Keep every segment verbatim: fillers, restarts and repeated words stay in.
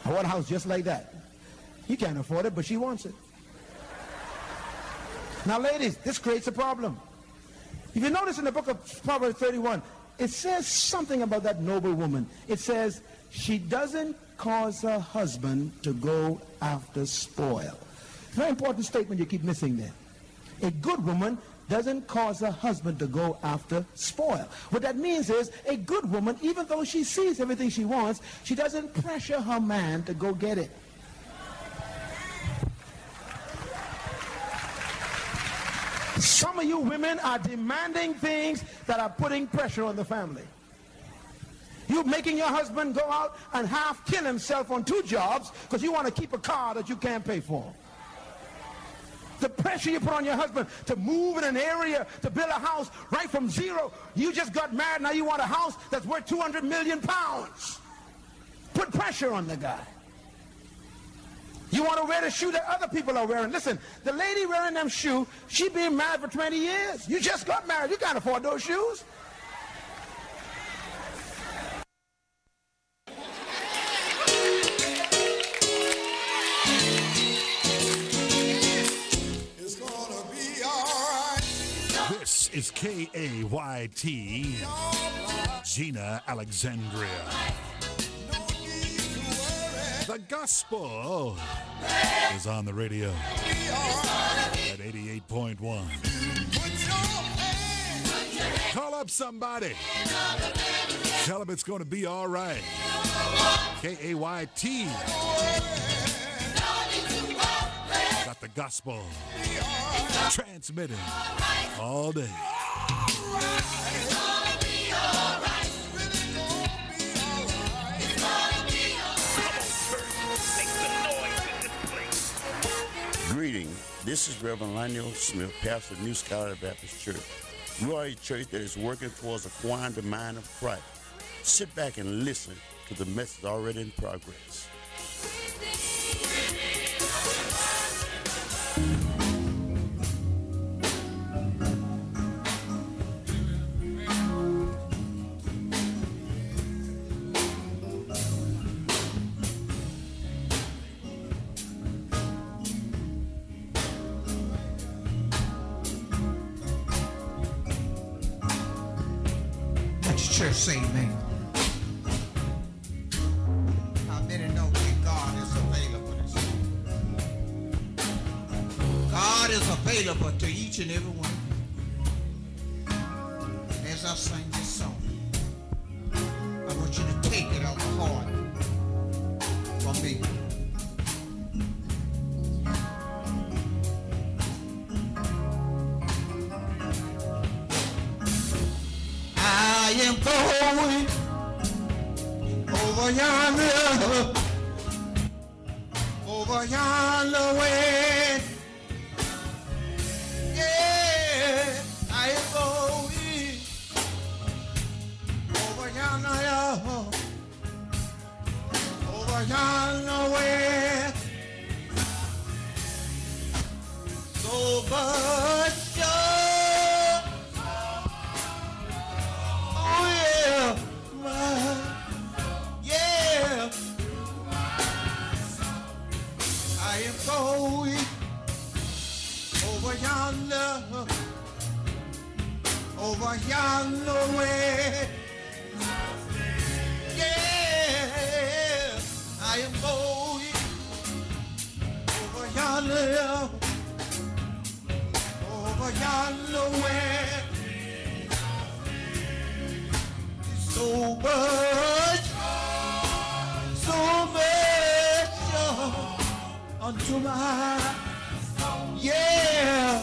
I want a house just like that. You can't afford it, but she wants it. Now, ladies, this creates a problem. If you notice in the book of Proverbs thirty-one, it says something about that noble woman. It says, she doesn't cause her husband to go after spoil. Very important statement you keep missing there. A good woman doesn't cause her husband to go after spoil. What that means is, a good woman, even though she sees everything she wants, she doesn't pressure her man to go get it. Some of you women are demanding things that are putting pressure on the family. You're making your husband go out and half kill himself on two jobs because you want to keep a car that you can't pay for. The pressure you put on your husband to move in an area, to build a house right from zero. You just got married, now you want a house that's worth two hundred million pounds. Put pressure on the guy. You want to wear the shoe that other people are wearing. Listen, the lady wearing them shoes, she been married for twenty years. You just got married. You can't afford those shoes. It's gonna be all right. This is K A Y T, Gina Alexandria. The gospel is on the radio at eighty-eight point one. Call up somebody. Tell them it's going to be all right. K A Y T. Got the gospel transmitting all day. Greeting. This is Reverend Lionel Smith, pastor of New Scholar Baptist Church. We are a church that is working towards acquiring the mind of Christ. Sit back and listen to the message already in progress. Church say amen. How many know that God is available? God is available to each and every one. And as I sing this song, I want you to take it on the heart from me. I am going over yonder, over yonder way. Yeah, I am going over yonder, over yonder way. So much joy. Yeah, I am going over yonder, over yonder way. Yeah, I am going over yonder, over yonder way. So much, so much joy unto my, yeah.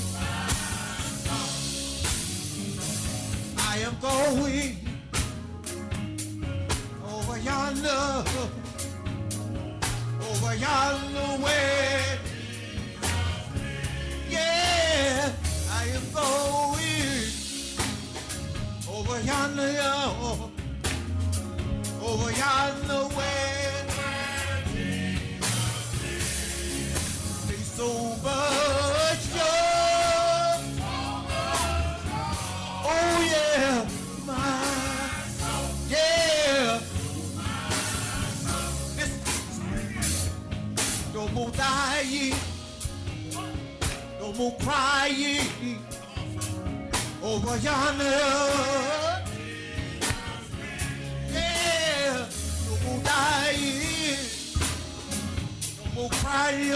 I am going over yonder, over yonder way. Yeah, I am going over yonder, over yonder way. There's so much joy. Oh yeah, my, yeah. It's more dying, no more crying over yonder. Yeah, no more dying, no more crying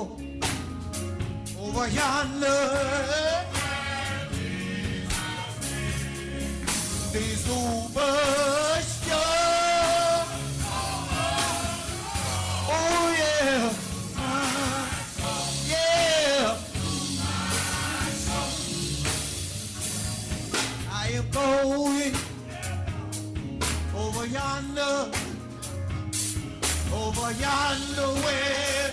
over yonder. There's so much joy. Oh yeah, yeah. I am going over yonder, over yonder way.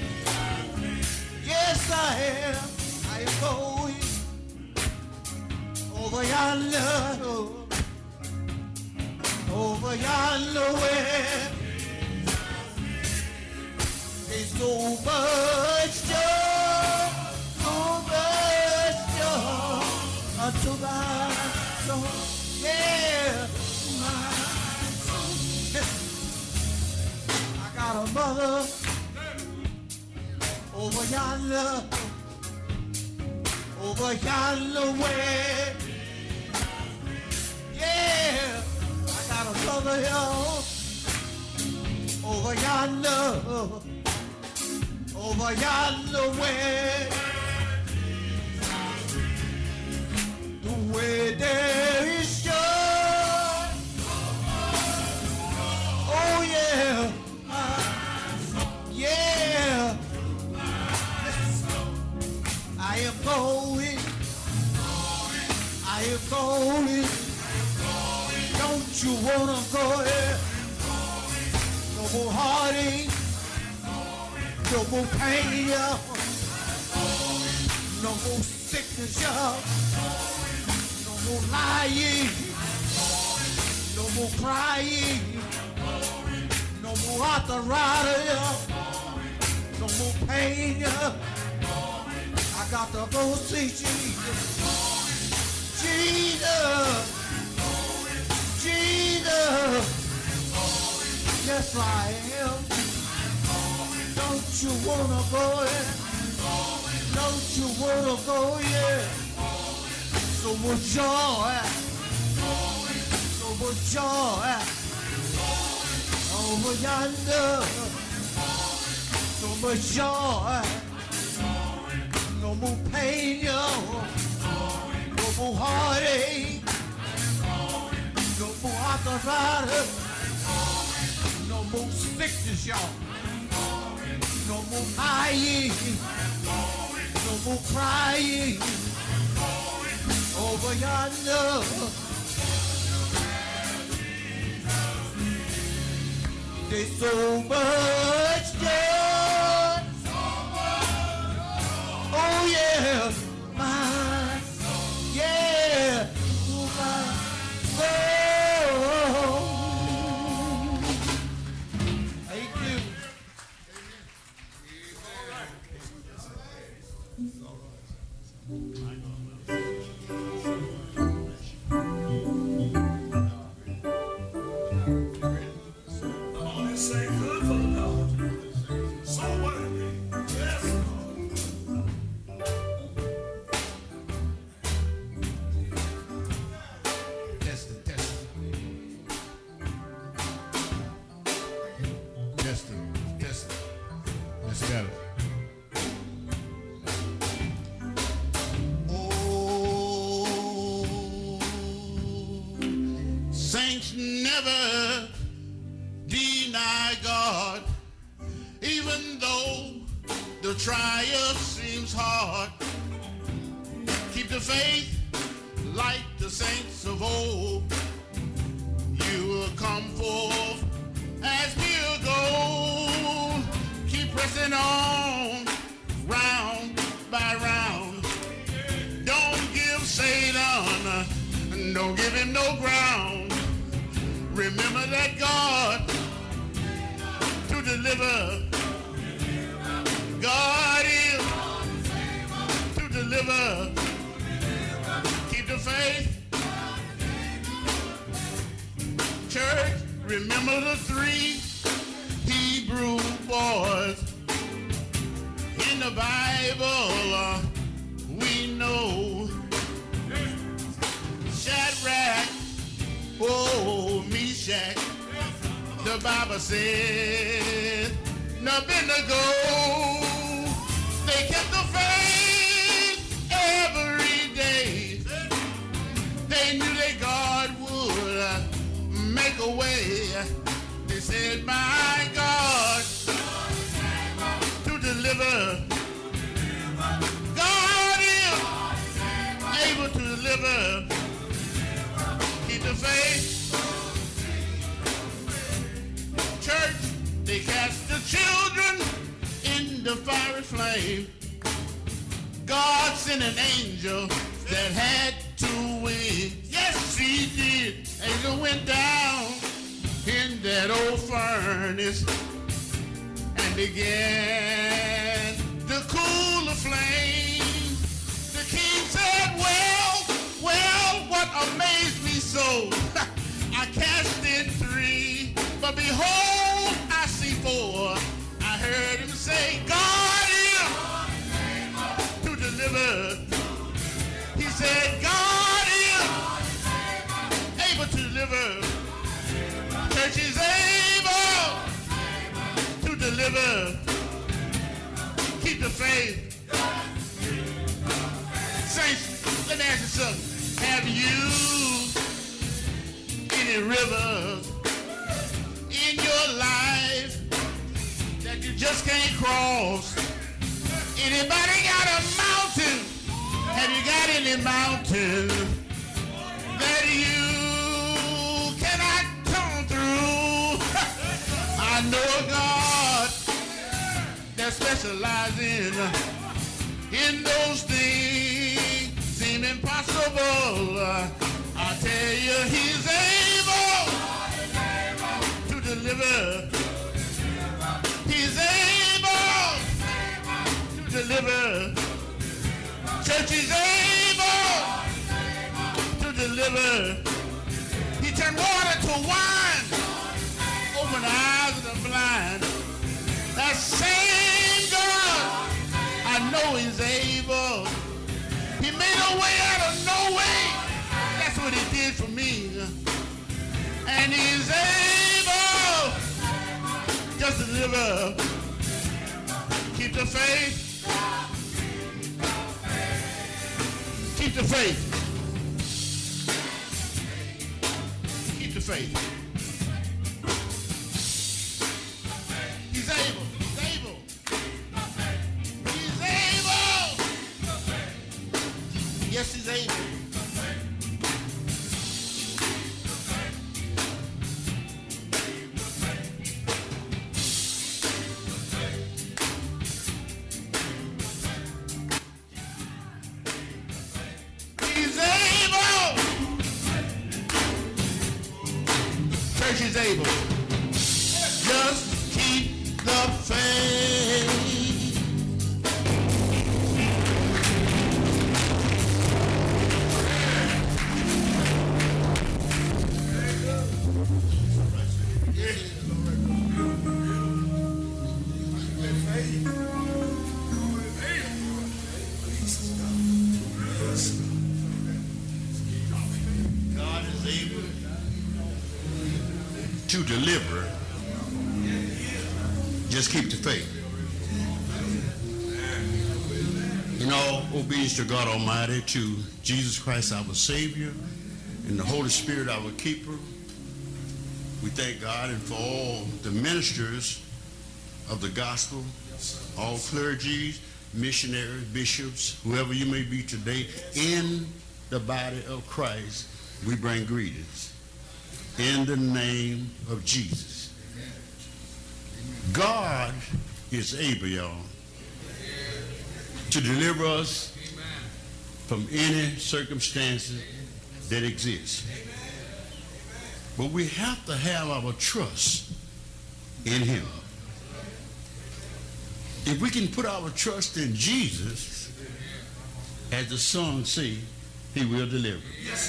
Yes, I am. I am going over yonder, over yonder way. There's so much joy, so much joy unto my soul. Yeah, my soul. I got a mother over yonder, over yonder way. Yeah, I got a brother here over yonder, over yonder way. The way there is joy. Oh yeah, yeah. I am going, I am going. Don't you wanna go there? No more heartache, no more pain, yeah. No more sickness, yeah. No more lying, no more crying, no more arthritis, yeah. No more pain, yeah. I got to go see Jesus. Jesus. Jesus. Yes, I am. Don't you wanna go in? Don't you wanna go, yeah? So much joy. So much joy. Over yonder. So much joy. No more pain, yo. No more heartache. No more arthritis. No more sickness, y'all. No more lying. No more crying. Over yonder. There's so much joy. Oh yeah, my, yeah, oh my, oh. Thank you. Saints never deny God, even though the trial seems hard. Keep the faith like the saints of old. You will come forth as pure gold. Keep pressing on, round by round. Don't give Satan, don't give him no ground. Remember that God to deliver. God is to deliver. Keep the faith. Church, remember the three Hebrew boys in the Bible, uh, we know Shadrach, oh, Meshach, the Bible says, Abednego, they kept the faith every day. They knew that God would uh, make a way. They said, my God, to deliver. God is able to deliver. Keep the faith. Church, they cast the children in the fiery flame. God sent an angel that had two wings. Yes, he did. Angel went down in that old furnace and began to cool the flame. The king said, well, well, what amazed me so, I cast in three, but behold, I see four. I heard him say, God is to deliver. He said, God is able to deliver. Church is able to deliver. Keep the faith. Saints, let me ask you something. Have you any rivers in your life that you just can't cross? Anybody got a mountain? Have you got any mountain that you cannot come through? I know a God that specializes in, in those things seem impossible. I tell you, he's able to deliver. He's able to deliver. Church is able to deliver. He turned water to wine, opened the eyes of the blind. That same God, I know he's able. He made a way out of no way. That's what he did for me. And he's able just to deliver. Keep the faith. Keep the faith. Keep the faith. He's able. He's able. He's able. Yes, he's able. Is able. Just keep the faith. God is able to deliver. Just keep the faith. In all obedience to God Almighty, to Jesus Christ our Savior, and the Holy Spirit our keeper, we thank God and for all the ministers of the gospel, all clergy, missionaries, bishops, whoever you may be today, in the body of Christ, we bring greetings. In the name of Jesus. God is able, y'all, to deliver us from any circumstances that exist. But we have to have our trust in him. If we can put our trust in Jesus, as the song says, he will deliver.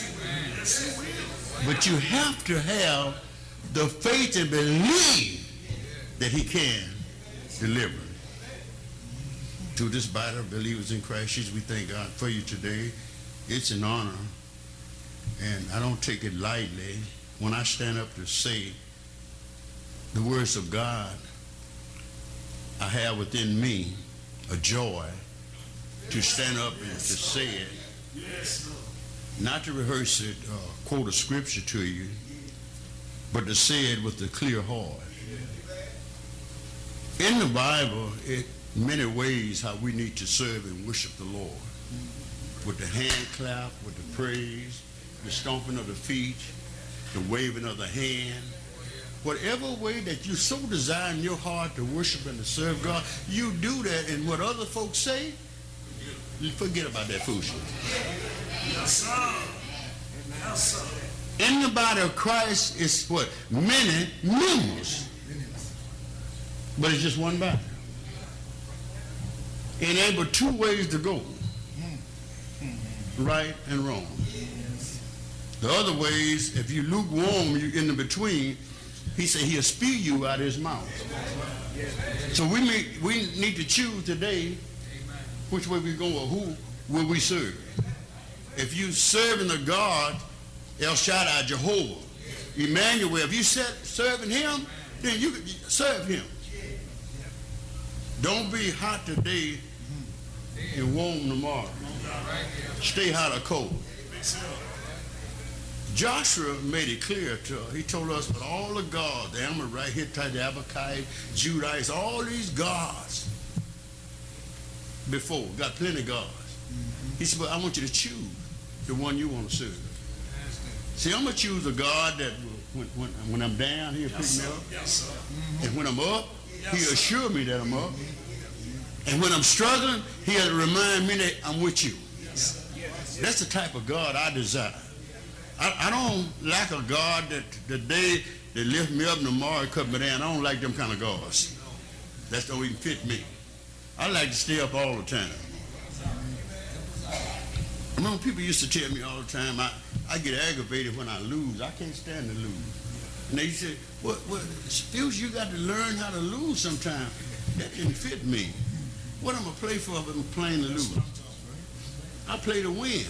But you have to have the faith and believe that he can deliver. to this body of believers in Christ Jesus, we thank God for you today. It's an honor, and I don't take it lightly when I stand up to say the words of God. I have within me a joy to stand up and to say it, not to rehearse it, uh, quote a scripture to you, but to say it with a clear heart. In the Bible, it many ways how we need to serve and worship the Lord. With the hand clap, with the praise, the stomping of the feet, the waving of the hand. Whatever way that you so desire in your heart to worship and to serve God, you do that, and what other folks say, you forget about that foolishness. Yes, sir. Yes, sir. In the body of Christ is what? Many members. But it's just one body. It ain't but two ways to go. Right and wrong. The other ways, if you lukewarm, you in the between, he said he'll spew you out of his mouth. So we may, we need to choose today which way we go or who will we serve. If you serving the God, El Shaddai, Jehovah, Emmanuel, if you set serving him, then you can serve him. Don't be hot today and warm tomorrow. Stay hot or cold. Joshua made it clear to us. He told us that all the gods, the Amorite, Hittite, the Abakite, Judites, all these gods before, got plenty of gods. He said, but I want you to choose the one you want to serve. See, I'm going to choose a God that when, when, when I'm down, he'll pick me up. Yes, sir. And when I'm up, he'll assure me that I'm up. And when I'm struggling, he'll remind me that I'm with you. That's the type of God I desire. I, I don't like a God that the day they lift me up and tomorrow cut me down. I don't like them kind of gods. That don't even fit me. I like to stay up all the time. I remember people used to tell me all the time, I, I get aggravated when I lose. I can't stand to lose. And they say, what, what, Spills, you got to learn how to lose sometime. That didn't fit me. What I'm going to play for if I'm playing to lose? I play to win.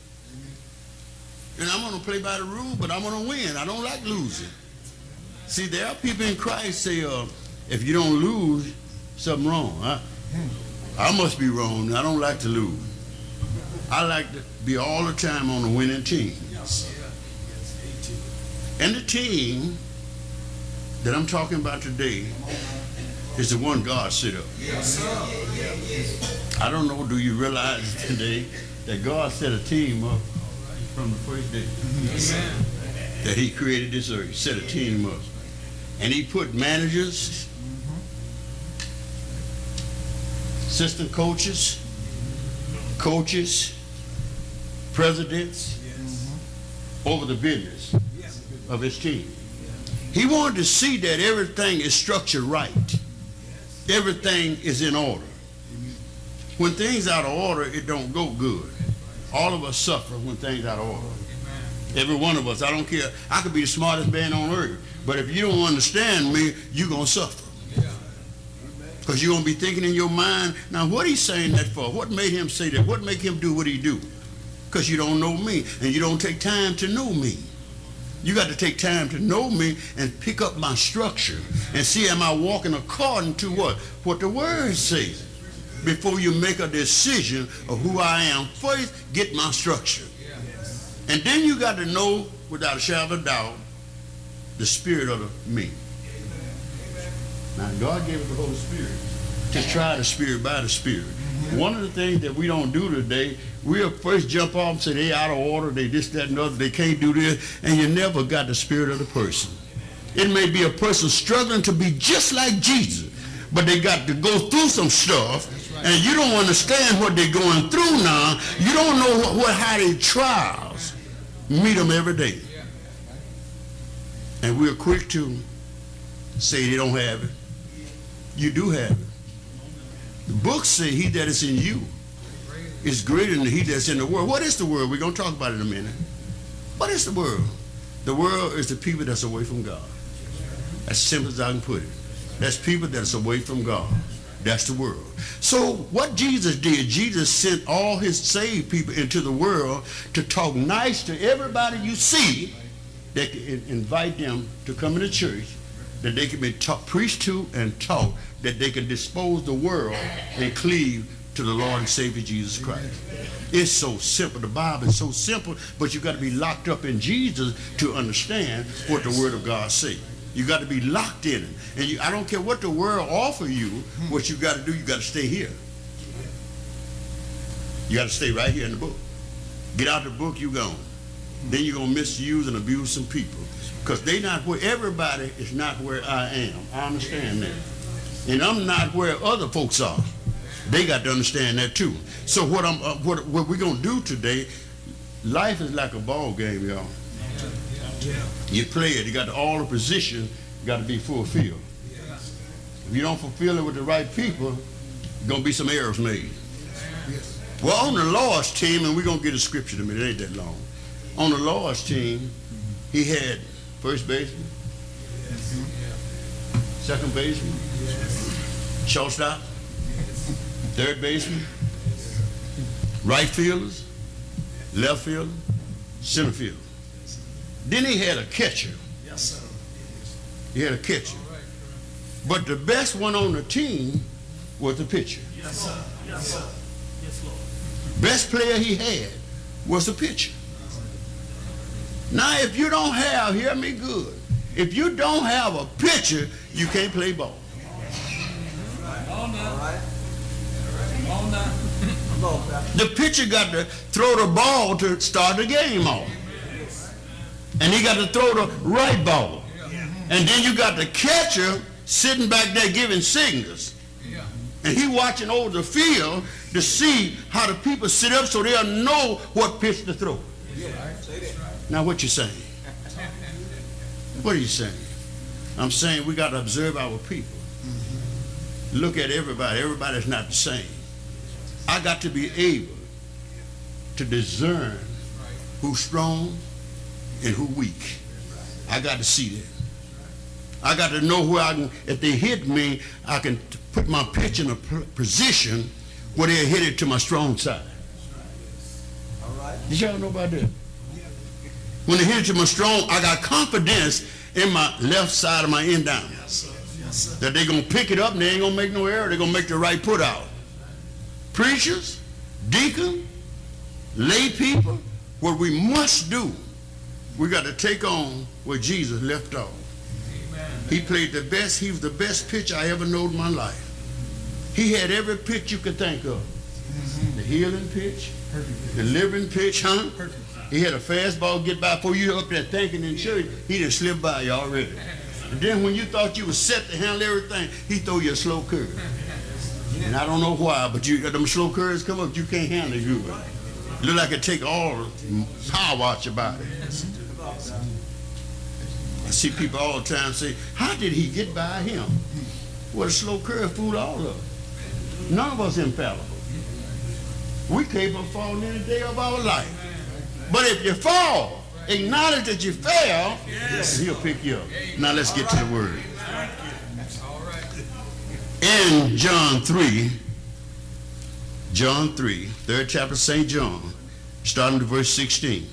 And I'm going to play by the rule, but I'm going to win. I don't like losing. See, there are people in Christ say, uh, if you don't lose, something wrong. I, I must be wrong. I don't like to lose. I like to be all the time on the winning team. And the team that I'm talking about today is the one God set up. I don't know, do you realize today that God set a team up from the first day that he created this earth, set a team up. And he put managers, assistant coaches, coaches, presidents over the business of his team. He wanted to see that everything is structured right. Everything is in order. When things out of order, it don't go good. All of us suffer when things out of order. Every one of us. I don't care. I could be the smartest man on earth, but if you don't understand me, you're going to suffer. Because you're going to be thinking in your mind, now what he's saying that for? What made him say that? What make him do what he do? Because you don't know me, and you don't take time to know me. You got to take time to know me and pick up my structure and see, am I walking according to what? What the word says. Before you make a decision of who I am, first get my structure. And then you got to know, without a shadow of doubt, the spirit of the me. Now, God gave us the Holy Spirit to try the spirit by the spirit. One of the things that we don't do today, we'll first jump off and say they out of order, they this, that, and other, they can't do this, and you never got the spirit of the person. It may be a person struggling to be just like Jesus, but they got to go through some stuff, and you don't understand what they're going through now. You don't know what, what how they trials meet them every day. And we're quick to say they don't have it. You do have it. The books say he that is in you is greater than he that's in the world. What is the world? We're going to talk about it in a minute. What is the world? The world is the people that's away from God. As simple as I can put it. That's people that's away from God. That's the world. So what Jesus did, Jesus sent all his saved people into the world to talk nice to everybody you see, that can invite them to come into church, that they can be taught, preached to and taught, that they can dispose the world and cleave to the Lord and Savior Jesus Christ. It's so simple. The Bible is so simple, but you got to be locked up in Jesus to understand what the Word of God says. You got to be locked in it. And you, I don't care what the world offer you, what you got to do, you got to stay here. You got to stay right here in the book. Get out the book, you gone. Then you're going to misuse and abuse some people. Because they not where, everybody is not where I am. I understand that. And I'm not where other folks are. They got to understand that too. So what I'm, uh, what, what we're going to do today, life is like a ball game, y'all. You play it, you got all the position, you got to be fulfilled. If you don't fulfill it with the right people, there's going to be some errors made. Well, on the Lord's team, and we're going to get a scripture in a minute, it ain't that long. On the Lord's team, he had first baseman, second baseman, shortstop, third baseman, right fielders, left fielder, center fielder. Then he had a catcher. Yes, sir. He had a catcher. But the best one on the team was the pitcher. Yes, sir. Yes, sir. Yes, Lord. Best player he had was the pitcher. Now, if you don't have, hear me good, if you don't have a pitcher, you can't play ball. All night. All night. The pitcher got to throw the ball to start the game off. And he got to throw the right ball. And then you got the catcher sitting back there giving signals. And he watching over the field to see how the people sit up so they'll know what pitch to throw. Now what you saying? What are you saying? I'm saying we got to observe our people. Look at everybody. Everybody's not the same. I got to be able to discern who's strong and who weak. I got to see that. I got to know where I can, if they hit me, I can put my pitch in a position where they're headed to my strong side. All right. Did y'all know about that? When they hit it to my strong, I got confidence in my left side of my end down. Yes, sir. Yes, sir. That they're going to pick it up and they ain't going to make no error. They're going to make the right put out. Preachers, deacon, lay people, what we must do, we got to take on where Jesus left off. Amen. He played the best. He was the best pitcher I ever known in my life. He had every pitch you could think of. Mm-hmm. The healing pitch, perfect. The living pitch, huh? Perfect. He had a fastball get by before you up there thinking in church. He done slipped by you already. And then when you thought you was set to handle everything, he throw you a slow curve. And I don't know why, but you them slow curves come up, you can't handle it good. It look like it take all the power out your body. I see people all the time say, how did he get by him? Well, a slow curve fooled all of us. None of us infallible. We capable of falling any day of our life. But if you fall, acknowledge that you fell, yes. He'll pick you up. Now let's get to the word. In John three, John three, third chapter of Saint John, starting to verse sixteen.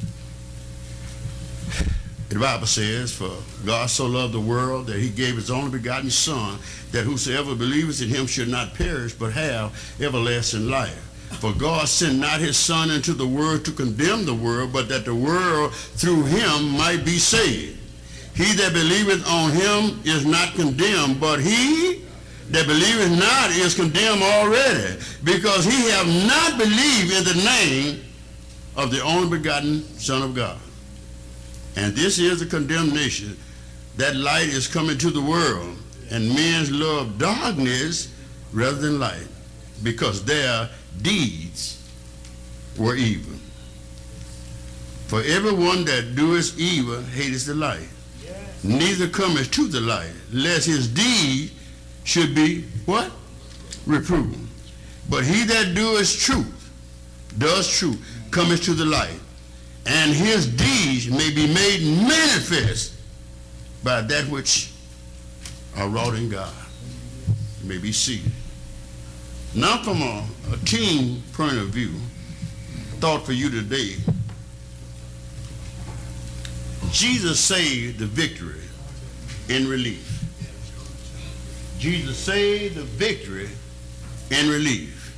The Bible says, for God so loved the world that he gave his only begotten Son, that whosoever believeth in him should not perish, but have everlasting life. For God sent not his Son into the world to condemn the world, but that the world through him might be saved. He that believeth on him is not condemned, but he that believeth not is condemned already, because he have not believed in the name of the only begotten Son of God. And this is the condemnation, that light is coming to the world, and men love darkness rather than light, because their deeds were evil. For everyone that doeth evil hateth the light, yes. Neither cometh to the light, lest his deed should be what? Reproved. But he that doeth truth, does truth, cometh to the light, and his deeds may be made manifest by that which are wrought in God. You may be seated. Now from a, a team point of view, thought for you today, Jesus saved the victory in relief. Jesus saved the victory in relief.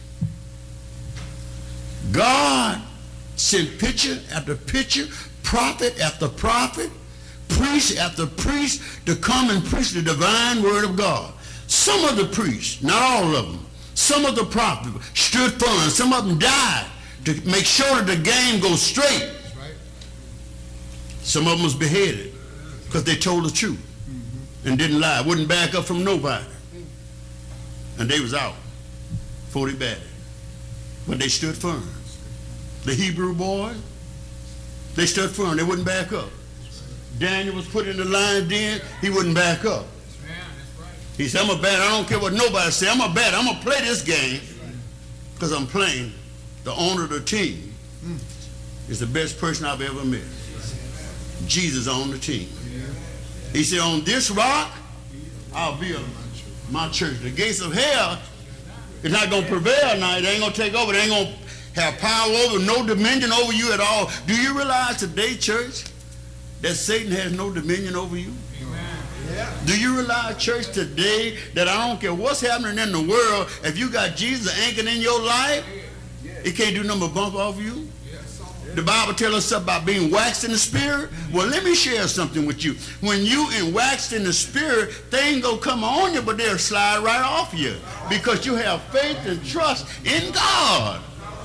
God sent picture after picture, prophet after prophet, priest after priest to come and preach the divine word of God. Some of the priests, not all of them, some of the prophets stood firm. Some of them died to make sure that the game goes straight. Some of them was beheaded because they told the truth and didn't lie, wouldn't back up from nobody. And they was out forty bad. But they stood firm. The Hebrew boys, they stood firm. They wouldn't back up. Daniel was put in the lion's den. He wouldn't back up. He said, I'm a bad. I don't care what nobody say. I'm a bad. I'm going to play this game because I'm playing. The owner of the team is the best person I've ever met. Jesus on the team. He said, on this rock, I'll build my church. The gates of hell is not going to prevail now. It ain't going to take over. It ain't going to have power over, no dominion over you at all. Do you realize today, church, that Satan has no dominion over you? Yeah. Do you realize, church, today, that I don't care what's happening in the world, if you got Jesus anchored in your life, it can't do nothing but bump off you? The Bible tells us about being waxed in the spirit. Well, let me share something with you. When you in waxed in the spirit, things gonna come on you, but they'll slide right off you because you have faith and trust in God.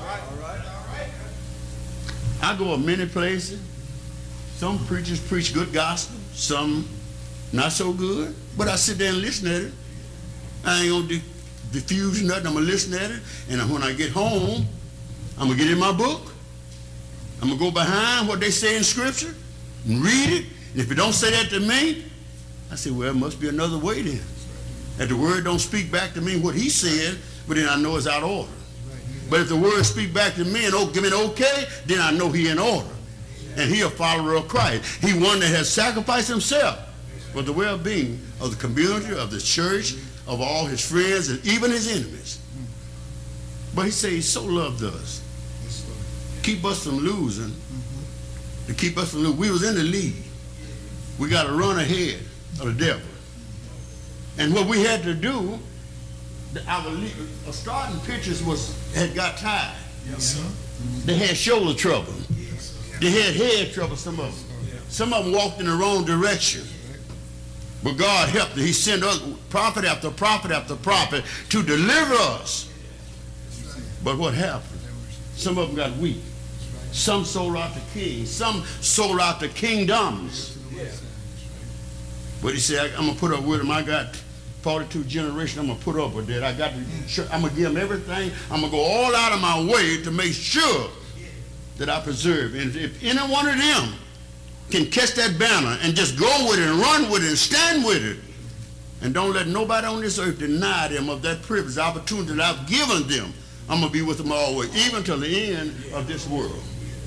I go to many places. Some preachers preach good gospel, some not so good, but I sit there and listen at it. I ain't gonna diffuse nothing. I'm gonna listen at it, and when I get home, I'm gonna get in my book. I'm going to go behind what they say in Scripture and read it. And if it don't say that to me, I say, well, it must be another way then. That the word don't speak back to me what he said, but then I know it's out of order. But if the word speak back to me and oh, give me an okay, then I know he in order. And he a follower of Christ. He one that has sacrificed himself for the well-being of the community, of the church, of all his friends, and even his enemies. But he said he so loved us. Keep us from losing, mm-hmm. to keep us from losing. We was in the lead. We got to run ahead of the devil. And what we had to do, the, our, our starting pitchers was had got tired. Yes, sir. Mm-hmm. They had shoulder trouble. Yes, they had head trouble, some of them. Yeah. Some of them walked in the wrong direction. But God helped them. He sent us prophet after prophet after prophet to deliver us. But what happened? Some of them got weak. Some sold out to kings. Some sold out to kingdoms. But he said, I'm going to put up with them. I got forty-two generations. I'm going to put up with that. I got to, I'm going to give them everything. I'm going to go all out of my way to make sure that I preserve. And if any one of them can catch that banner and just go with it and run with it and stand with it, and don't let nobody on this earth deny them of that privilege, the opportunity that I've given them, I'm going to be with them always, even till the end of this world.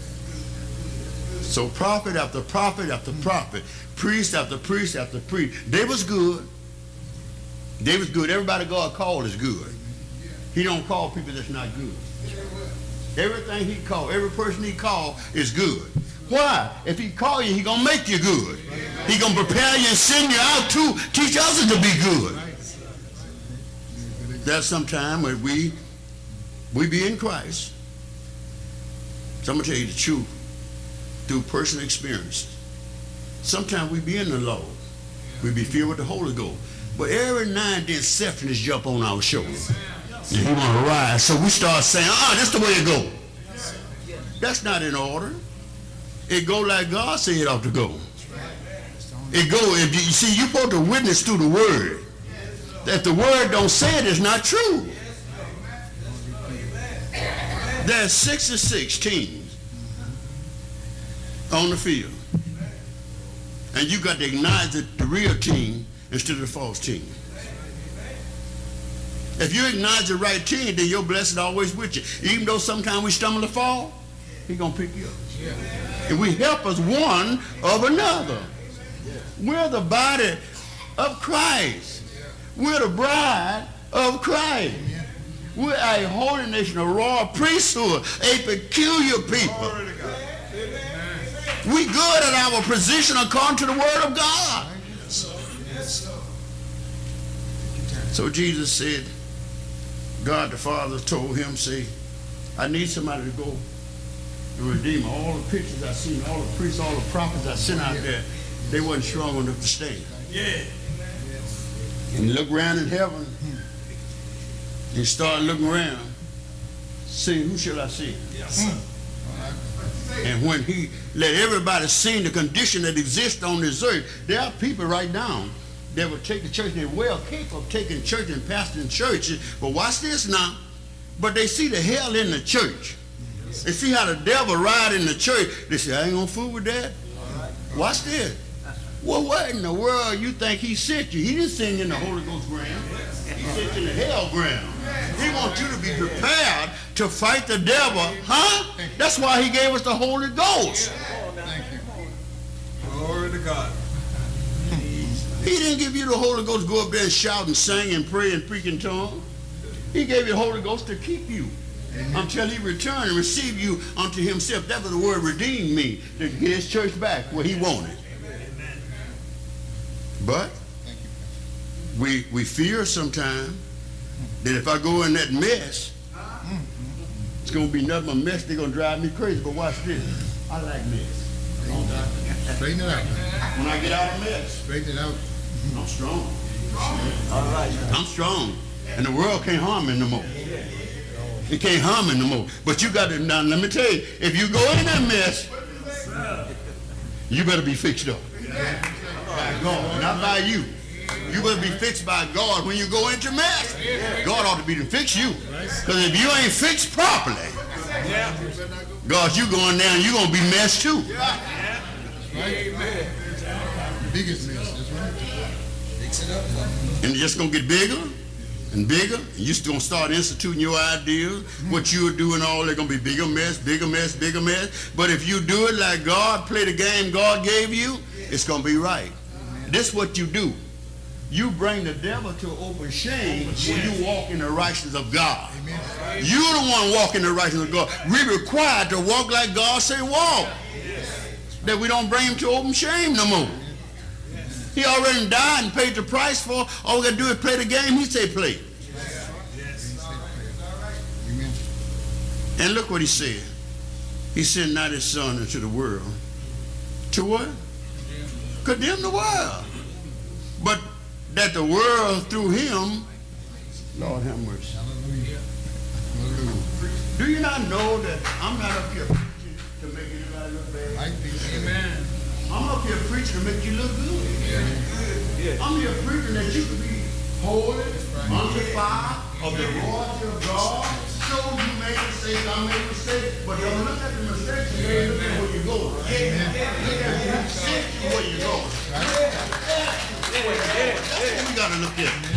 So prophet after prophet after prophet, priest after priest after priest, they was good. They was good. Everybody God called is good. He don't call people that's not good. Everything he called, every person he called is good. Why? If he call you, he going to make you good. He going to prepare you and send you out to teach others to be good. There's some time when we We be in Christ. So I'm going to tell you the truth through personal experience. Sometimes we be in the Lord. We be filled with the Holy Ghost. But every now and then selfishness jump on our shoulders. And he want to rise. So we start saying, ah, that's the way it go. That's not in order. It go like God said it ought to go. It go, if you, you see, you're supposed to witness through the word. If the word don't say it, it's not true. There's sixty-six teams on the field. And you got to acknowledge the, the real team instead of the false team. If you acknowledge the right team, then your blessing always with you. Even though sometimes we stumble and fall, he's going to pick you up. And we help us one of another. We're the body of Christ. We're the bride of Christ. We're a holy nation, a royal priesthood, a peculiar people. We good at our position according to the word of God. So Jesus said, God the Father told him, say, I need somebody to go and redeem all the pictures I seen, all the priests, all the prophets I sent out there. They wasn't strong enough to stand. Yeah. And look around in heaven. And start looking around. See, who shall I see? Yes, sir. And when he let everybody see the condition that exists on this earth, there are people right now that will take the church, and they're well capable of taking church and pastoring churches. But watch this now. But they see the hell in the church. They see how the devil ride in the church. They say, I ain't gonna fool with that. Watch this. Well, what in the world you think he sent you? He didn't send you in the Holy Ghost ground. He sent you in the hell ground. He wants you to be prepared to fight the devil, huh? That's why he gave us the Holy Ghost. Thank you. Glory to God. He didn't give you the Holy Ghost to go up there and shout and sing and pray and preach in tongues. He gave you the Holy Ghost to keep you until he return and receive you unto himself. That's what the word redeem means, to get his church back where he wanted. But we we fear sometimes that if I go in that mess, it's going to be nothing but mess. They're going to drive me crazy. But watch this. I like mess. Straighten it out. When I get out of mess, Straighten it out. I'm strong. All right. I'm strong. And the world can't harm me no more. It can't harm me no more. But you got to, now let me tell you, if you go in that mess, you better be fixed up. By God, not by you. You better be fixed by God when you go into mess. God ought to be to fix you. Because if you ain't fixed properly, God, you going down, you're going to be messed too. Amen. Biggest mess, that's right. Fix it up. And it's just going to get bigger and bigger. And you're going to start instituting your ideas, what you're doing, all they're going to be bigger mess, bigger mess, bigger mess. But if you do it like God, play the game God gave you, it's going to be right. This is what you do. You bring the devil to open shame when you walk in the righteousness of God. You're the one walking in the righteousness of God. We're required to walk like God say walk. That we don't bring him to open shame no more. He already died and paid the price for. All we got to do is play the game he say play. And look what he said. He sent not his son into the world. To what? Condemn the world. But that the world through him, Lord have mercy. Do you not know that I'm not up here preaching to make anybody look bad? Amen. I'm up here preaching to make you look good. I'm here preaching that you can be holy, undefiled, of the royalty of God. So you made mistakes, I made mistakes, but don't look at the mistakes and then look at where you're going. Look at who sent you where you're going. That's what we got to look at.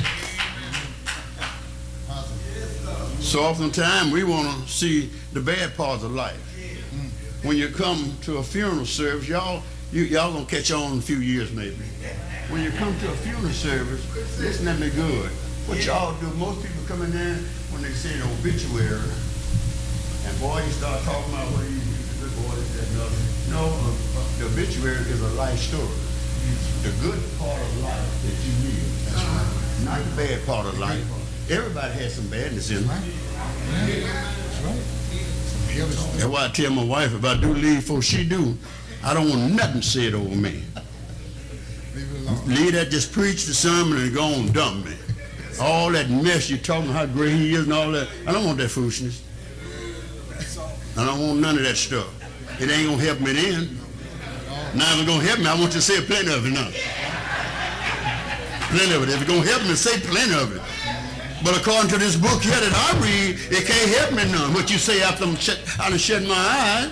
So oftentimes we want to see the bad parts of life. When you come to a funeral service, y'all you, y'all gonna catch on in a few years maybe. When you come to a funeral service, listen to me good. What y'all do, most people come in there when they say the obituary, and boy, you start talking about what you do, boy, this, that, and the other. No, uh, the obituary is a life story. The good part of life that you live. That's right. Not the bad part of life. Everybody has some badness in them. That's right. That's why I tell my wife, if I do leave before she do, I don't want nothing said over me. Leave it alone. Leave that, just preach the sermon and go on and dump me. All that mess you're talking how great he is and all that. I don't want that foolishness. I don't want none of that stuff. It ain't going to help me then. Now if it's going to help me, I want you to say plenty of it now. Plenty of it. If it's going to help me, say plenty of it. But according to this book here that I read, it can't help me none. What you say after I'm shut, I done shut my eyes.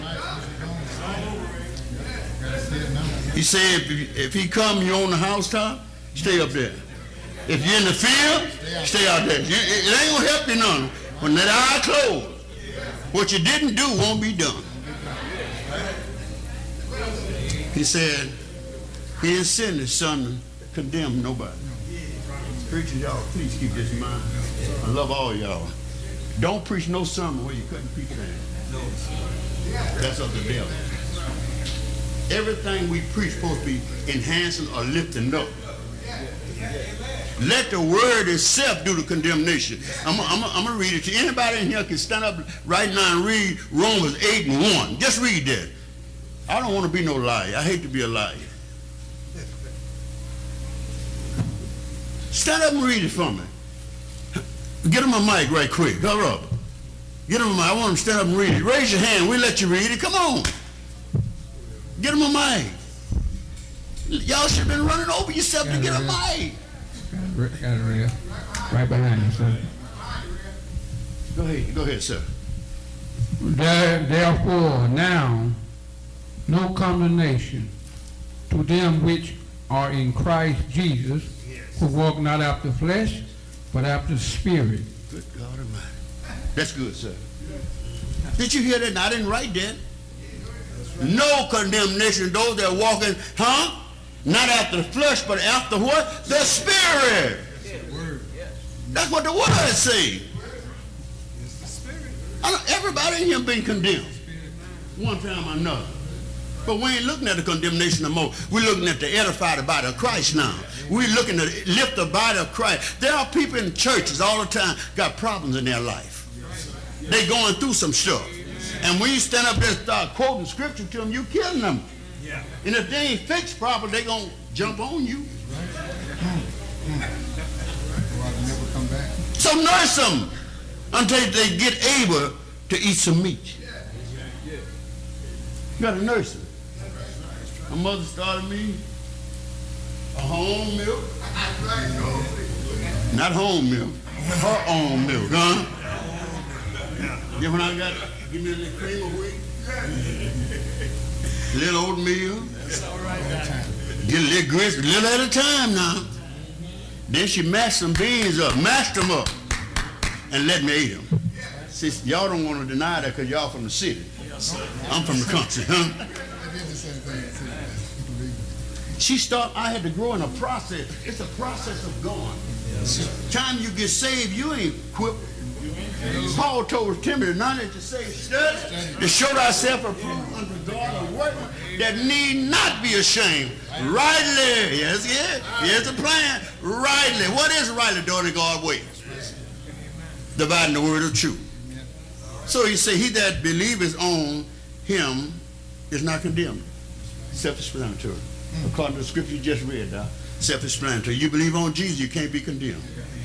He said, if, if he come, you on the housetop, stay up there. If you're in the field, stay out there. You, it, it ain't going to help you none. When that eye closed, what you didn't do won't be done. He said, he didn't send his son to condemn nobody. Preachers, y'all, please keep this in mind. I love all y'all. Don't preach no sermon where you're cutting people down. That's of the devil. Everything we preach supposed to be enhancing or lifting up. Let the word itself do the condemnation. I'm, I'm, I'm going to read it to you. Anybody in here can stand up right now and read Romans eight and one. Just read that. I don't want to be no liar. I hate to be a liar. Stand up and read it for me. Get him a mic right quick. Go up. Get him a mic. I want him to stand up and read it. Raise your hand. We'll let you read it. Come on. Get him a mic. Y'all should have been running over yourself got to get a mic. Got it real. Right behind you, sir. Go ahead. Go ahead, sir. There, therefore, now, no condemnation to them which are in Christ Jesus, who walk not after the flesh, but after the Spirit. Good God Almighty. That's good, sir. Did you hear that? I didn't write that. No condemnation, those that are walking, huh? Not after the flesh, but after what? The Spirit. That's what the word says. Everybody in here been condemned. One time or another. But we ain't looking at the condemnation no more. We're looking at the edified body of Christ now. We're looking to lift the body of Christ. There are people in churches all the time got problems in their life. They going through some stuff. And when you stand up there and start quoting scripture to them, you killing them. Yeah. And if they ain't fixed properly, they going to jump on you. So nurse them until they get able to eat some meat. You got to nurse them. My mother started me a home milk. Not home milk. Her own milk, huh? Then when I got, give me a little cream of wheat. A little oatmeal. Get a little grits, a little at a time now. Then she mashed some beans up, mashed them up, and let me eat them. See, y'all don't want to deny that because y'all from the city. I'm from the country, huh? She start, I had to grow in a process. It's a process of going. Time you get saved, you ain't equipped. Paul told Timothy, now that you're saved, study to show thyself approved unto God, a workman that need not be ashamed. Rightly, yes, yes, here's the plan. Rightly, what is rightly doing in God's way? Dividing the word of truth. So he said, he that believeth on him is not condemned. Self-explanatory. According to the scripture you just read, uh, self-explanatory. You believe on Jesus, you can't be condemned.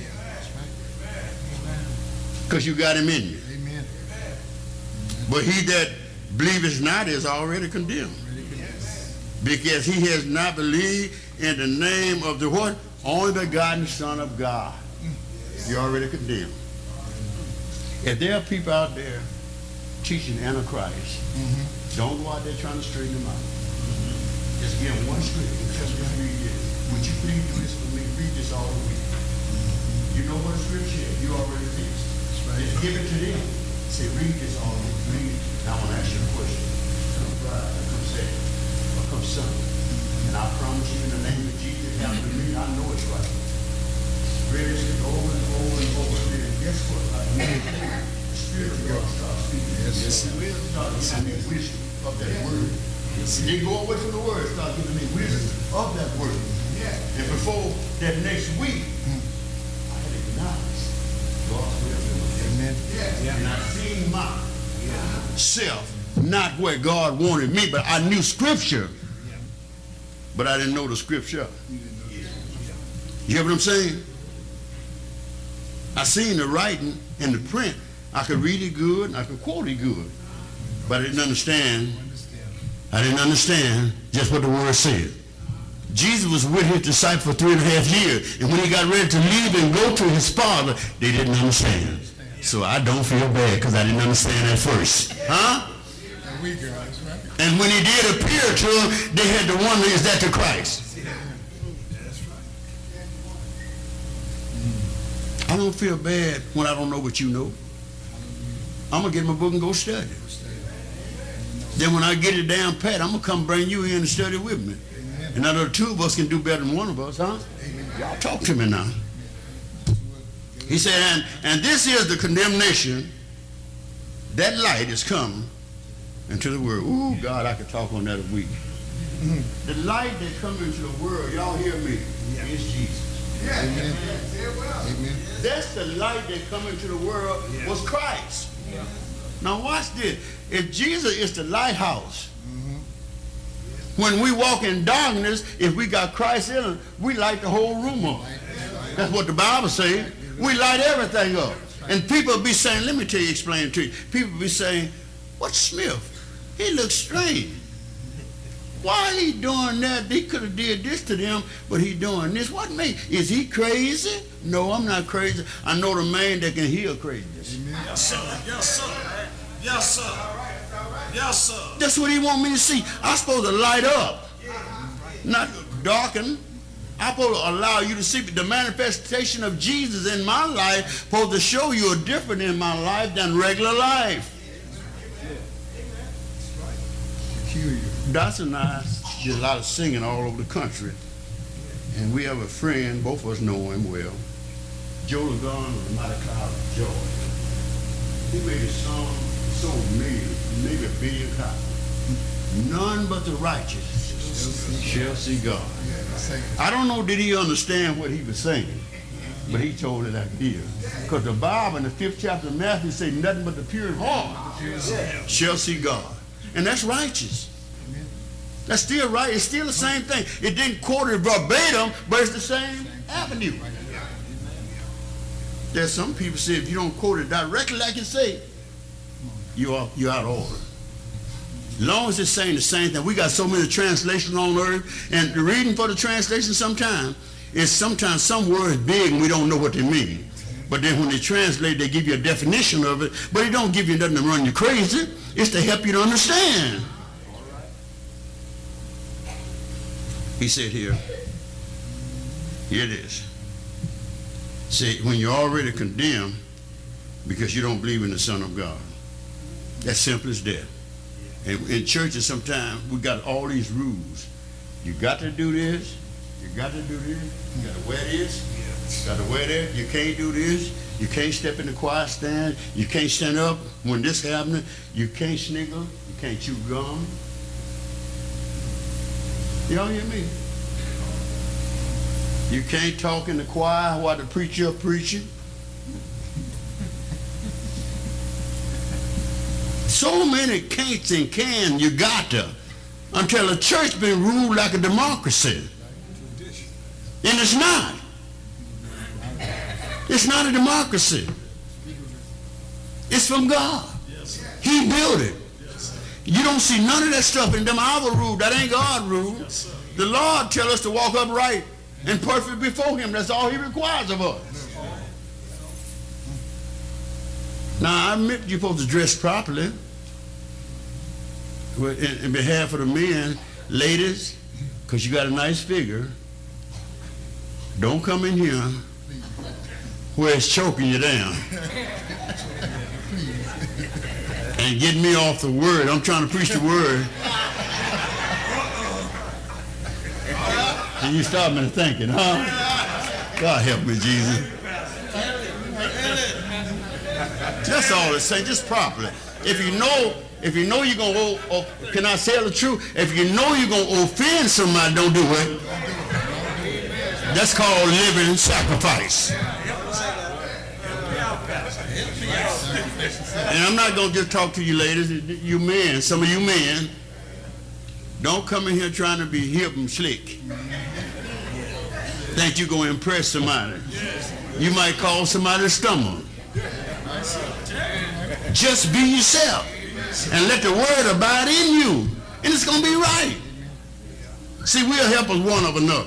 Because you got him in you. Amen. But he that believeth not is already condemned. Because he has not believed in the name of the what? Only begotten Son of God. You're already condemned. If there are people out there teaching Antichrist, mm-hmm. don't go out there trying to straighten them out. Mm-hmm. Just give them one scripture. Just read this. Would you please do this for me? Read this all the week. Mm-hmm. You know what scripture is? You already fixed. Right. Just give it to them. Say, read this all the week. Read it. Now I want to ask you a question. Come Friday, come Saturday, or come Sunday. Mm-hmm. And I promise you in the name of Jesus, it happened to me. I know it's right. Read this over and over and over again. Guess what? The Spirit of God starts speaking. Yes, yes. The will starts giving me wisdom of that word. Yes. And then go away from the word, start giving me wisdom of that word. Yeah. And before that next week, mm. I had acknowledged God's will. Amen. Yeah. And I seen myself not where God wanted me, but I knew Scripture. Yeah. But I didn't know the Scripture. You, yeah. you hear what I'm saying? I seen the writing and the print. I could read it good and I could quote it good. But I didn't understand. I didn't understand just what the word said. Jesus was with his disciples for three and a half years. And when he got ready to leave and go to his Father, they didn't understand. So I don't feel bad because I didn't understand at first. Huh? And when he did appear to them, they had to wonder, is that the Christ? I don't feel bad when I don't know what you know. I'm going to get my book and go study. Then when I get it down pat, I'm going to come bring you in and study with me. And I know the two of us can do better than one of us, huh? Y'all talk to me now. He said, and, and this is the condemnation, that light is come into the world. Ooh, God, I could talk on that a week. Mm-hmm. The light that comes into the world, y'all hear me, yeah. is Jesus. Yeah. Amen. Amen. That's the light that come into the world yeah. was Christ. Yeah. Now watch this. If Jesus is the lighthouse, mm-hmm. when we walk in darkness, if we got Christ in us, we light the whole room up. That's what the Bible says. We light everything up. And people be saying, let me tell you, explain it to you. People be saying, what's Smith? He looks strange. Why he doing that? He could have did this to them, but he doing this. What me? Is he crazy? No, I'm not crazy. I know the man that can heal craziness. Yes, sir. Yes, sir. Yes, sir. Yes, sir. That's what he want me to see. I'm supposed to light up, not darken. I'm supposed to allow you to see the manifestation of Jesus in my life, supposed to show you a different in my life than regular life. Dotson and I did a lot of singing all over the country. And we have a friend, both of us know him well, Joe Lagon of the Mighty Cloud of Joy. He made a song, sold millions, maybe a billion copies. None but the righteous shall see God. I don't know, did he understand what he was saying? But he told it like here. Because the Bible in the fifth chapter of Matthew says nothing but the pure in heart shall see God. And that's righteous. That's still right. It's still the same thing. It didn't quote it verbatim, but it's the same avenue. There's some people say if you don't quote it directly like you say, you are you're out of order. As long as it's saying the same thing. We got so many translations on earth, and the reading for the translation sometimes is sometimes some words big and we don't know what they mean. But then when they translate, they give you a definition of it, but it don't give you nothing to run you crazy. It's to help you to understand. He said here, here it is. Say, when you're already condemned because you don't believe in the Son of God. That's simple as that. And in churches sometimes we got all these rules. You got to do this, you got to do this, you got to wear this, you got to wear that, you can't do this, you can't step in the choir stand, you can't stand up when this happening, you can't sniggle, you can't chew gum. Y'all hear me? You can't talk in the choir while the preacher preaching. So many can'ts and can you got to until the church been ruled like a democracy. And it's not. It's not a democracy. It's from God. He built it. You don't see none of that stuff in them our rule. That ain't God's rule. The Lord tell us to walk upright and perfect before him. That's all he requires of us. Now, I admit you're supposed to dress properly. In, in behalf of the men, ladies, because you got a nice figure, don't come in here where it's choking you down. And get me off the word. I'm trying to preach the word. And you start me thinking, huh? God help me, Jesus. That's all it's saying, just properly. If you know, if you know you're gonna, oh, oh, can I tell the truth? If you know you're gonna offend somebody, don't do it. That's called living sacrifice. And I'm not going to just talk to you ladies, you men, some of you men, don't come in here trying to be hip and slick. Think you're going to impress somebody. You might cause somebody to stumble. Just be yourself and let the word abide in you, and it's going to be right. See, we'll help us one of another.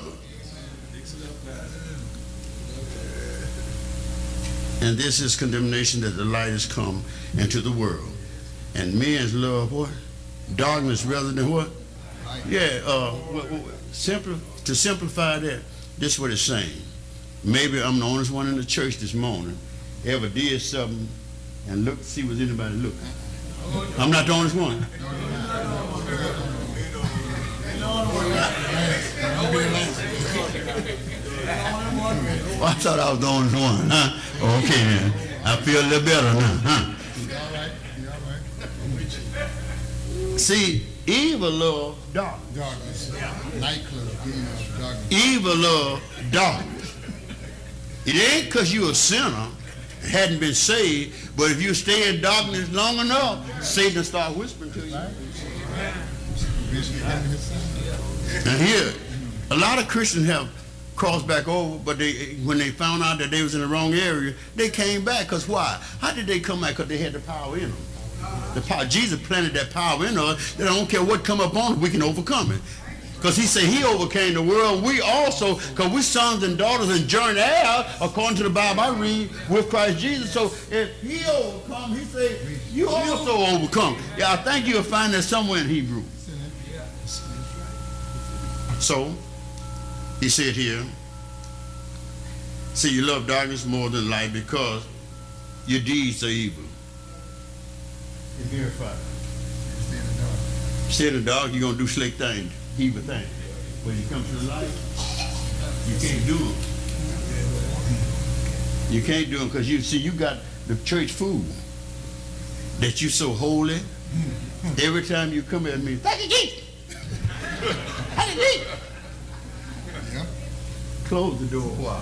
And this is condemnation that the light has come into the world. And men's love what? Darkness rather than what? Yeah, uh, simple, to simplify that, this is what it's saying. Maybe I'm the only one in the church this morning ever did something and look, see was anybody looking. I'm not the only one. Well, I thought I was the only one, huh? Okay, then. I feel a little better now, huh? See, evil love darkness. Darkness. Nightclub. Yeah, darkness. Evil love darkness. It ain't because you're a sinner, hadn't been saved, but if you stay in darkness long enough, Satan will start whispering to you. And here, a lot of Christians have crossed back over, but they, when they found out that they was in the wrong area, they came back. Because why? How did they come back? Because they had the power in them. The power, Jesus planted that power in us that I don't care what come upon us, we can overcome it. Because he said he overcame the world. We also, because we're sons and daughters and joint heirs, according to the Bible I read, with Christ Jesus. So if he overcome, he said, you also overcome. Yeah, I think you'll find that somewhere in Hebrew. So, he said here, see, you love darkness more than light because your deeds are evil. You're fire. Stay in the dark, you're going to do slick things, evil things. When you come to the light, you can't do them. You can't do them because you see, you got the church food that you so holy. Every time you come at me, thank you, Jesus. Thank you, Jesus. Yep. Close the door a while.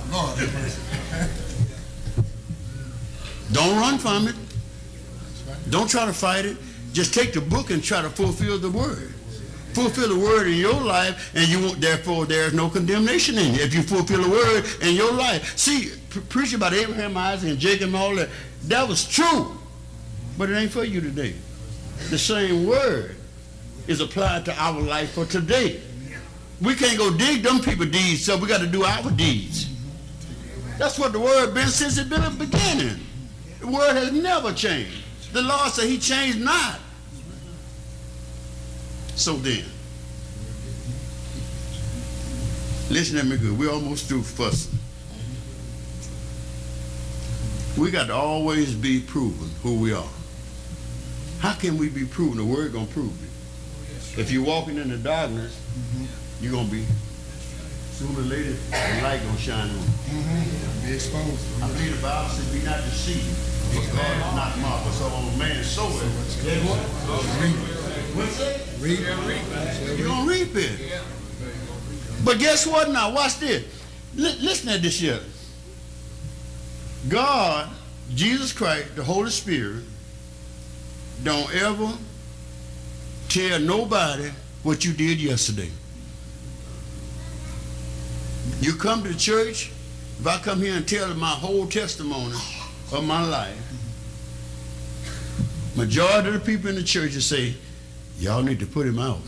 Don't run from it. Don't try to fight it. Just take the book and try to fulfill the word. Fulfill the word in your life, and you won't. Therefore, there is no condemnation in you if you fulfill the word in your life. See, pre preach about Abraham, Isaac, and Jacob, and all that. That was true, but it ain't for you today. The same word is applied to our life for today. We can't go dig them people's deeds, so we got to do our deeds. That's what the word been since it's been a beginning. The word has never changed. The Lord said he changed not. So then, listen at me good. We're almost through fussing. We got to always be proven who we are. How can we be proven? The word gonna prove it. If you're walking in the darkness, mm-hmm. you're gonna be, sooner or later, the light gonna shine on you. Mm-hmm. Be exposed. I believe the Bible says, be not deceived. For God is not mocked, so on man so it. What's that? Reap. You're gonna reap it. But guess what now? Watch this. L listen at this here. God, Jesus Christ, the Holy Spirit, don't ever tell nobody what you did yesterday. You come to the church, if I come here and tell my whole testimony of my life, majority of the people in the church will say, y'all need to put him out.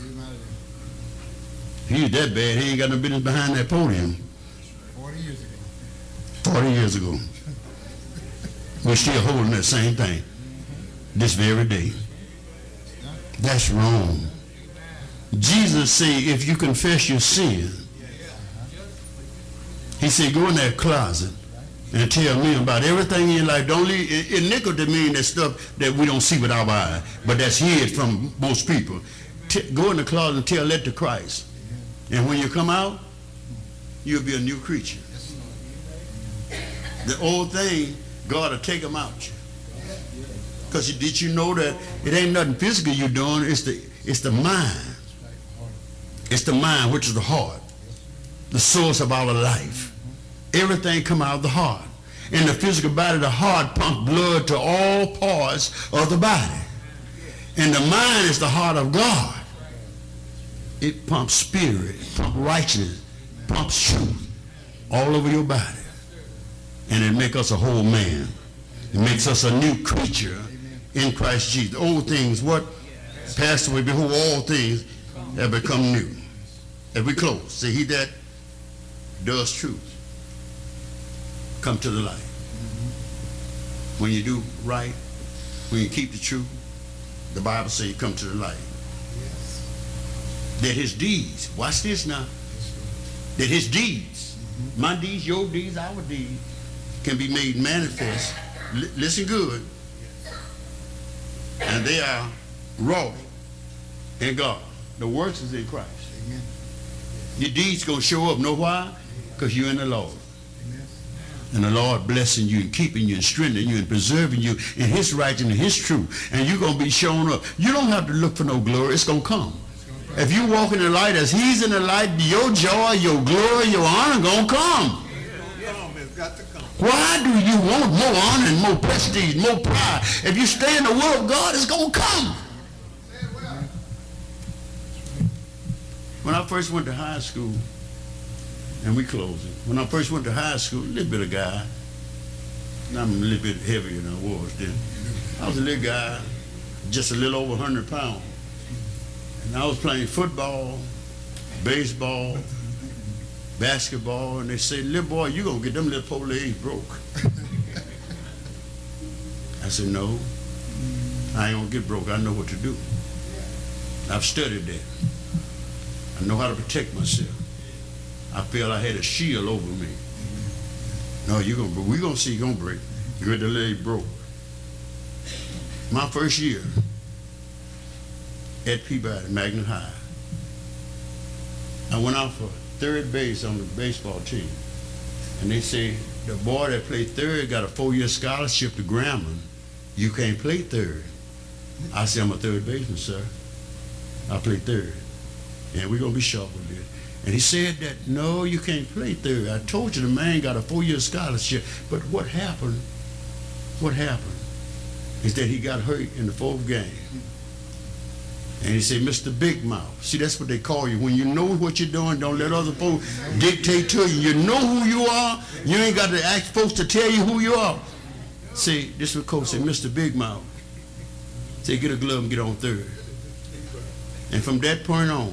He's that bad, he ain't got no business behind that podium. Forty years ago. Forty years ago. We're still holding that same thing. This very day. That's wrong. Jesus said, if you confess your sin, he said, go in that closet and tell me about everything in your life. Don't leave iniquity mean that stuff that we don't see with our eyes, but that's hid from most people. T go in the closet and tell that to Christ. And when you come out, you'll be a new creature. The old thing, God will take them out. Because did you know that it ain't nothing physical you're doing, it's the, it's the mind. It's the mind, which is the heart, the source of our life. Everything come out of the heart. In the physical body, the heart pumps blood to all parts of the body. And the mind is the heart of God. It pumps spirit, pumps righteousness, pumps truth all over your body. And it makes us a whole man. It makes us a new creature in Christ Jesus. Old things, what? Passed away, behold, all things have become new. As we close, see, he that does truth, come to the light. Mm-hmm. When you do right, when you keep the truth, the Bible says you come to the light. Yes. That his deeds, watch this now, that his deeds, mm-hmm. my deeds, your deeds, our deeds, can be made manifest. L listen good. And they are wrought in God. The works is in Christ. Amen. Your deeds gonna show up. Know why? Because you're in the Lord. Amen. And the Lord blessing you and keeping you and strengthening you and preserving you in his righteousness and his truth. And you're going to be shown up. You don't have to look for no glory. It's going to come. If you walk in the light as he's in the light, your joy, your glory, your honor going to come. Why do you want more honor and more prestige, more pride? If you stay in the will of God, it's going to come. When I first went to high school, and we closing. When I first went to high school, a little bit of guy. Now I'm a little bit heavier than I was then. I was a little guy, just a little over one hundred pounds. And I was playing football, baseball, basketball, and they say, little boy, you're going to get them little four legs broke. I said, no, I ain't going to get broke. I know what to do. I've studied that. I know how to protect myself. I felt I had a shield over me. No, you're gonna, we're gonna see you're gonna break. You're the leg broke. My first year at Peabody, Magnet High, I went out for third base on the baseball team. And they say, the boy that played third got a four-year scholarship to Grambling. You can't play third. I said, I'm a third baseman, sir. I play third. And we're gonna be sharp with this. And he said that, no, you can't play third. I told you the man got a four-year scholarship. But what happened, what happened is that he got hurt in the fourth game. And he said, Mister Big Mouth. See, that's what they call you. When you know what you're doing, don't let other folks dictate to you. You know who you are. You ain't got to ask folks to tell you who you are. See, this is what Coach said, Mister Big Mouth. Say, get a glove and get on third. And from that point on,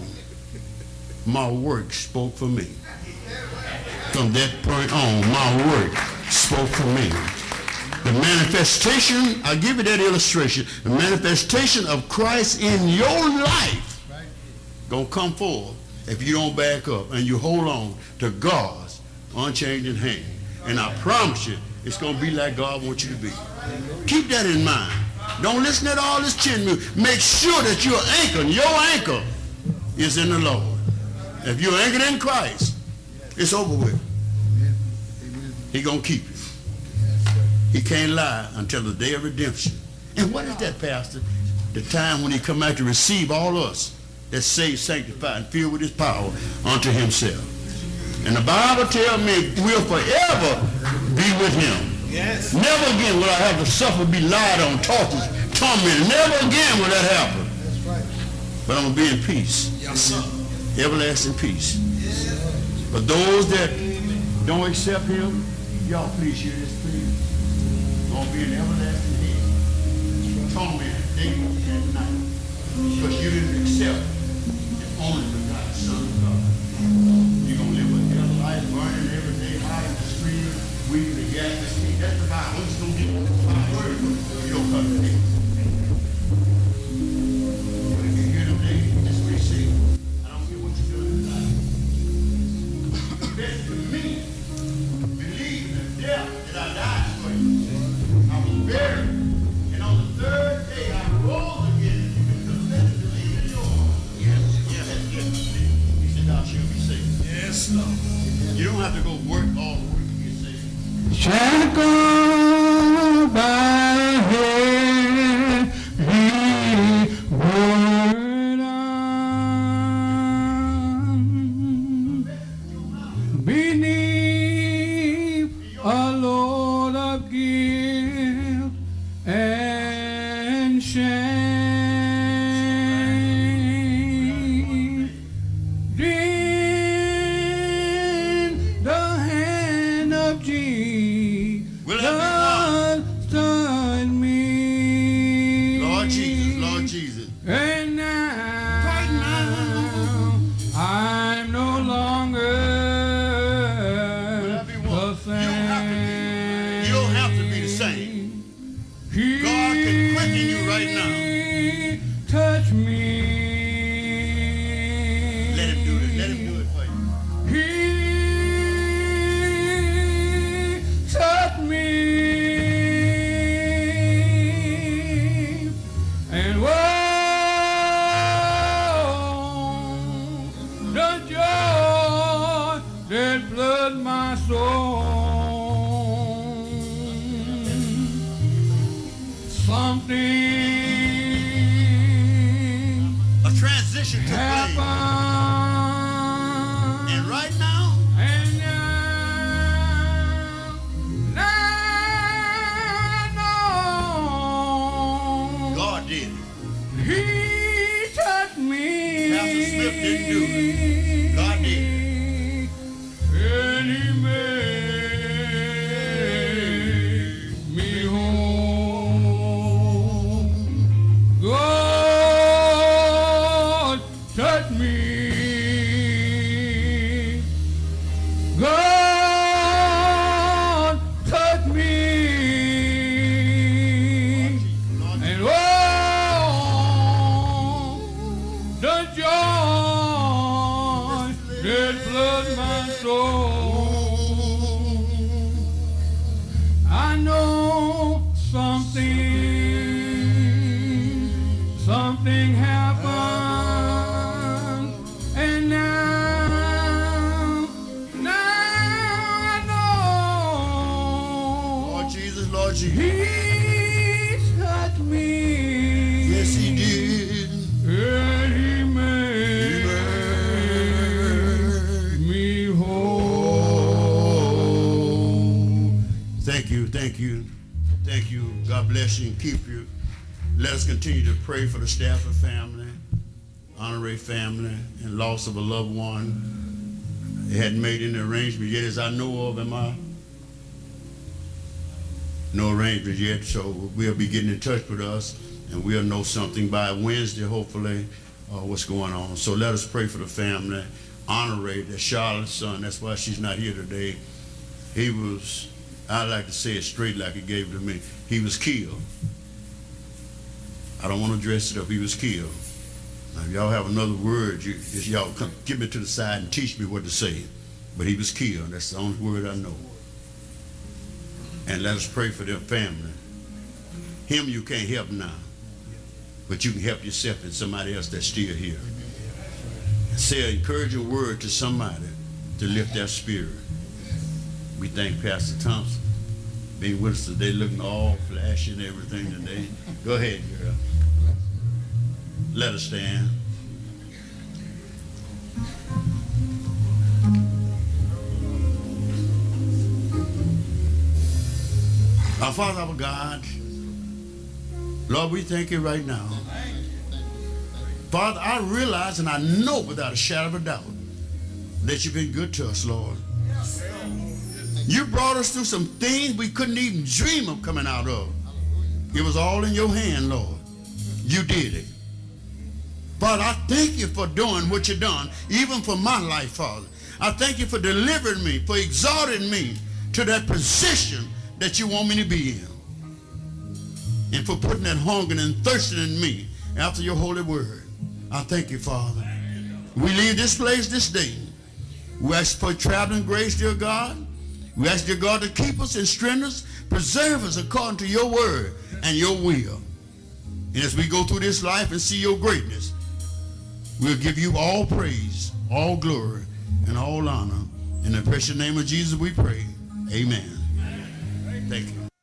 my work spoke for me. From that point on, my work spoke for me. The manifestation, I'll give you that illustration, the manifestation of Christ in your life gonna come forth if you don't back up and you hold on to God's unchanging hand. And I promise you, it's gonna be like God wants you to be. Keep that in mind. Don't listen to all this chin music. Make sure that your anchor, your anchor is in the Lord. If you're anchored in Christ, it's over with. He's going to keep you. He can't lie until the day of redemption. And what is that, Pastor? The time when he come back to receive all us that's saved, sanctified, and filled with his power unto himself. And the Bible tells me we'll forever be with him. Yes. Never again will I have to suffer, be lied on, tortured, tormented. Never again will that happen. That's right. But I'm going to be in peace. Yes, sir. Everlasting peace. Yes. But those that don't accept him, y'all please hear this, please. Going to be in everlasting hell. Torment day and night. Because you didn't accept the only begotten Son of God. You're going to live with hell life burning every day, hot in the street, weeping the gas the street. That's the Bible. It's going to get my word. You don't come to me. But if you hear them day, that's what he said. I don't care what you're doing in life. Best for me, believe in the death that I died for you. I was buried. And on the third day, I rose again. You can confess and believe in your heart. Yes, yes, yes. He said, thou shalt be saved. Yes, Lord. You don't have to go work all the work to get saved. Shackled by heavy burden, beneath a load of guilt and shame, in the hand of Jesus, stood me. Lord Jesus, Lord Jesus. And now, right now, I'm no longer the same. You don't have to be the same. God can quicken you right now. something A transition took place. happened. And right now, And now, now I know God did it. He touched me. Pastor Smith didn't do it. God did it. And He made me whole. God touched me. God touched me. And oh, the joy that floods my soul. I know something, something happened, and now, now I know Lord Jesus, Lord Jesus. He touched me. Yes, He did. And He made me whole. Thank you, thank you, thank you. God bless you and keep you. Let us continue to pray for the Stafford family, Honorary family, and loss of a loved one. They hadn't made any arrangement yet, as I know of. Am I? No arrangement yet, so we'll be getting in touch with us, and we'll know something by Wednesday, hopefully, uh, what's going on. So let us pray for the family. Honorary, that's Charlotte's son. That's why she's not here today. He was, I like to say it straight like he gave it to me. He was killed. I don't want to dress it up. He was killed. Now, if y'all have another word, you, just y'all come get me to the side and teach me what to say. But he was killed. That's the only word I know. And let us pray for their family. Him you can't help now, but you can help yourself and somebody else that's still here. Say an encouraging word to somebody to lift their spirit. We thank Pastor Thompson being with us today, looking all flashy and everything today. Go ahead, girl. Let us stand. Our Father, our God, Lord, we thank you right now. Father, I realize and I know without a shadow of a doubt that you've been good to us, Lord. You brought us through some things we couldn't even dream of coming out of. It was all in your hand, Lord. You did it. Father, I thank you for doing what you've done, even for my life, Father. I thank you for delivering me, for exalting me to that position that you want me to be in. And for putting that hunger and thirsting in me after your holy word. I thank you, Father. We leave this place this day. We ask for traveling grace, dear God. We ask, dear God, to keep us and strengthen us, preserve us according to your word and your will. And as we go through this life and see your greatness, we'll give you all praise, all glory, and all honor. In the precious name of Jesus we pray. Amen. Thank you.